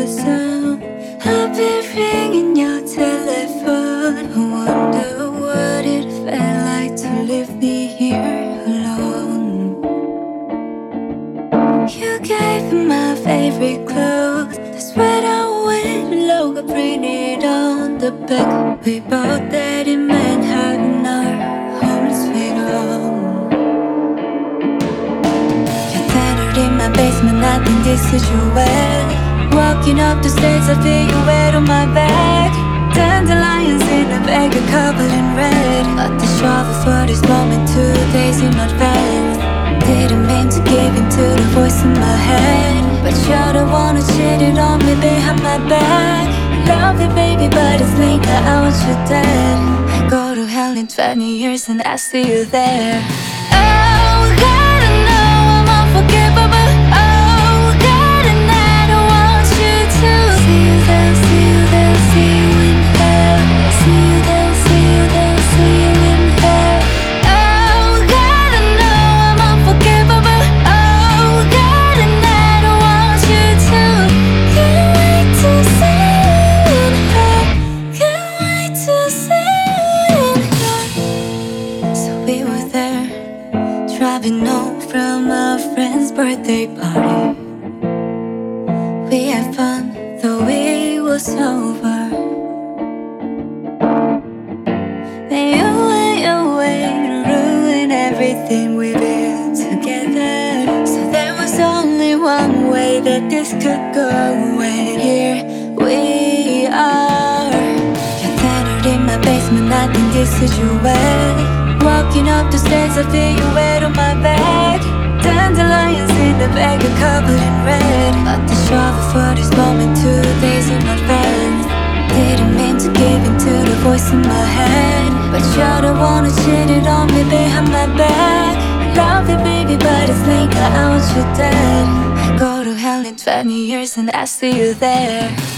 sound. I'll be ringing your telephone. I wonder what it felt like to leave me here alone. You gave me my favorite clothes. That's when I went logo printed on the back. We both that in Manhattan, our home sweet home. You're tethered in my basement, I think this is your way. Walking up the stairs, I feel your weight on my back. Dandelions in a bag, a couple in red. Got the shovel for this moment 2 days in advance. Didn't mean to give in to the voice in my head, but you're the one who cheated on me behind my back. Love you baby, but it's late now, I want you dead. I go to hell in 20 years and I see you there. Oh God, I know I'm unforgivable. Oh God, and I don't want you to see you there, see you there, see you in hell. See you there, see you there, see you in hell. Oh God, I know I'm unforgivable. Oh God, and I don't want you to. Can't wait to see you in hell. Can't wait to see you in hell. So we were there, driving home from a friend's birthday party. We had fun, though it was over. Then you went away to ruin everything we built together. So there was only one way that this could go away. Here we are. You're tethered in my basement, I think this is your way. Walking up the stairs, I feel your weight on my back. Dandelions in the bag, a couple in red. Got the shovel for this moment 2 days in advance. Didn't mean to give in to the voice in my head, but you're the one who cheated on me behind my back. Love you baby, but it's late now, I want you dead. I go to hell in 20 years and I see you there.